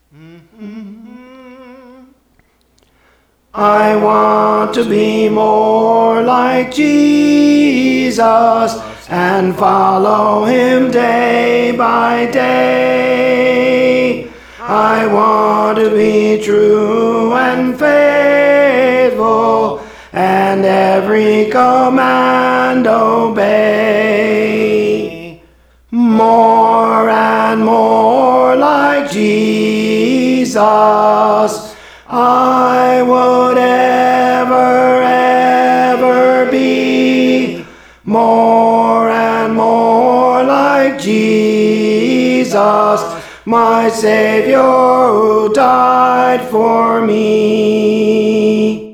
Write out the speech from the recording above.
I want to be more like Jesus and follow him day by day. I want to be true and faithful and every command obey. More and more like Jesus I would ever be. More and more like Jesus, my Savior who died for me.